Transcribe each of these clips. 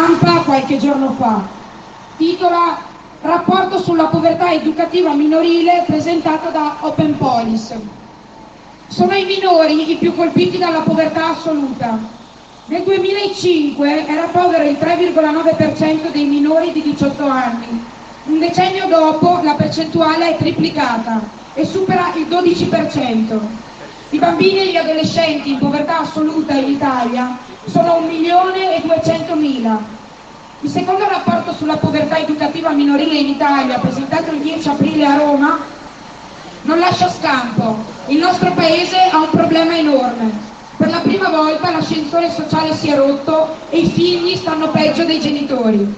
Stampa qualche giorno fa. Titola Rapporto sulla povertà educativa minorile presentato da Open Police. Sono i minori i più colpiti dalla povertà assoluta. Nel 2005 era povero il 3,9% dei minori di 18 anni. Un decennio dopo la percentuale è triplicata e supera il 12%. I bambini e gli adolescenti in povertà assoluta in Italia sono 1.200.000. Il secondo rapporto sulla povertà educativa minorile in Italia, presentato il 10 aprile a Roma, non lascia scampo. Il nostro paese ha un problema enorme. Per la prima volta l'ascensore sociale si è rotto e i figli stanno peggio dei genitori.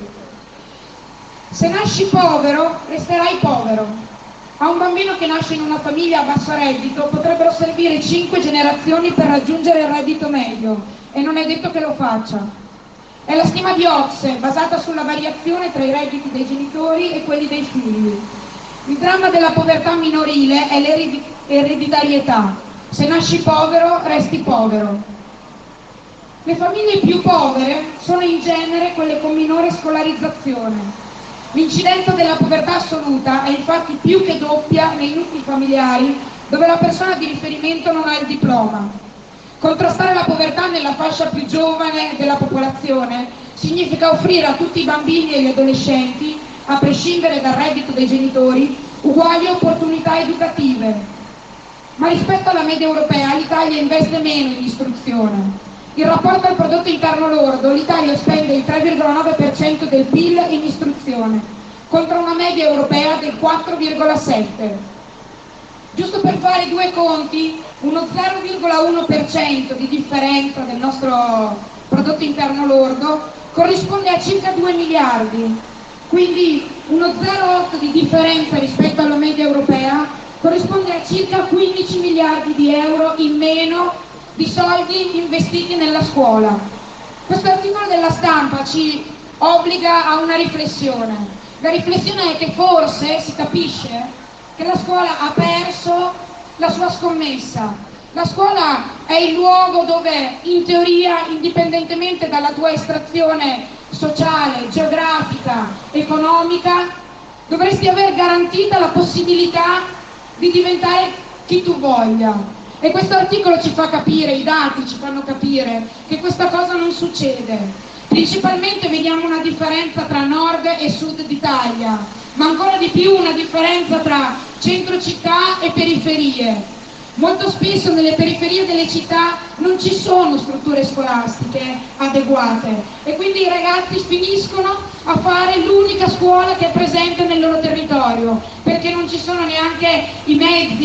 Se nasci povero, resterai povero. A un bambino che nasce in una famiglia a basso reddito potrebbero servire 5 generazioni per raggiungere il reddito medio e non è detto che lo faccia. È la stima di Ocse, basata sulla variazione tra i redditi dei genitori e quelli dei figli. Il dramma della povertà minorile è l'ereditarietà. Se nasci povero, resti povero. Le famiglie più povere sono in genere quelle con minore scolarizzazione. L'incidenza della povertà assoluta è infatti più che doppia nei nuclei familiari dove la persona di riferimento non ha il diploma. Contrastare la povertà nella fascia più giovane della popolazione significa offrire a tutti i bambini e gli adolescenti, a prescindere dal reddito dei genitori, uguali opportunità educative. Ma rispetto alla media europea l'Italia investe meno in istruzione. In rapporto al prodotto interno lordo l'Italia spende il 3,9% del PIL in istruzione, contro una media europea del 4,7%. Giusto per fare due conti, uno 0,1% di differenza del nostro prodotto interno lordo corrisponde a circa 2 miliardi, quindi uno 0,8 di differenza rispetto alla media europea corrisponde a circa 15 miliardi di euro in meno di soldi investiti nella scuola. Questo articolo della Stampa ci obbliga a una riflessione. La riflessione è che forse si capisce che la scuola ha perso la sua scommessa. La scuola è il luogo dove, in teoria, indipendentemente dalla tua estrazione sociale, geografica, economica, dovresti aver garantita la possibilità di diventare chi tu voglia. E questo articolo ci fa capire, i dati ci fanno capire che questa cosa non succede. Principalmente vediamo una differenza tra nord e sud d'Italia, ma ancora di più una differenza tra centro città e periferie. Molto spesso nelle periferie delle città non ci sono strutture scolastiche adeguate e quindi i ragazzi finiscono a fare l'unica scuola che è presente nel loro territorio, perché non ci sono neanche i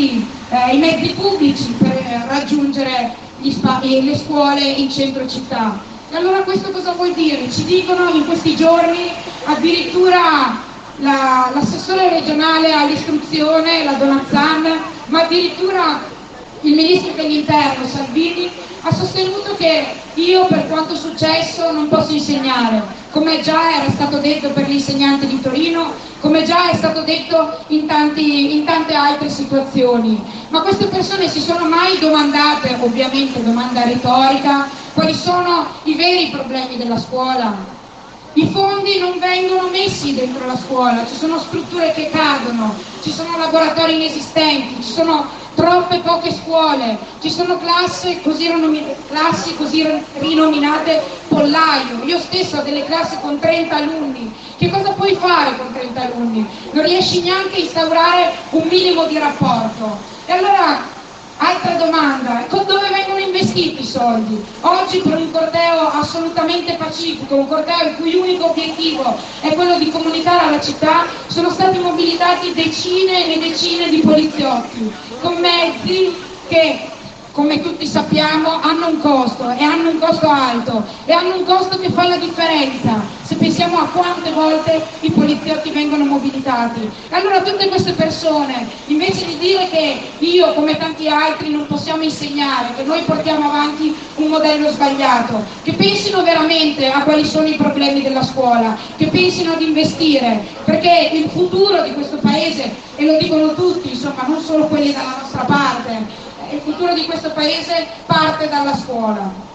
mezzi pubblici per raggiungere le scuole in centro città. E allora questo cosa vuol dire? Ci dicono in questi giorni addirittura l'assessore regionale all'istruzione, la Donazzan, ma addirittura il ministro dell'interno Salvini ha sostenuto che io, per quanto successo, non posso insegnare, come già era stato detto per gli insegnanti di Torino, come già è stato detto in tante altre situazioni. Ma queste persone si sono mai domandate, ovviamente domanda retorica, quali sono i veri problemi della scuola? I fondi non vengono messi dentro la scuola, ci sono strutture che cadono, ci sono laboratori inesistenti, ci sono troppe poche scuole, ci sono classi così rinominate pollaio. Io stessa ho delle classi con 30 alunni. Che cosa puoi fare con 30 alunni? Non riesci neanche a instaurare un minimo di rapporto. E allora, altra domanda, dove vengono investiti i soldi? Oggi per un corteo assolutamente pacifico, un corteo il cui unico obiettivo è quello di comunicare alla città, sono stati mobilitati decine e decine di poliziotti, con mezzi che, come tutti sappiamo, hanno un costo e hanno un costo alto e hanno un costo che fa la differenza se pensiamo a quante volte i poliziotti vengono mobilitati. Allora tutte queste persone, invece di dire che io come tanti altri non possiamo insegnare, che noi portiamo avanti un modello sbagliato, che pensino veramente a quali sono i problemi della scuola, che pensino ad investire, perché il futuro di questo paese, e lo dicono tutti, insomma, non solo quelli dalla nostra parte, il futuro di questo paese parte dalla scuola.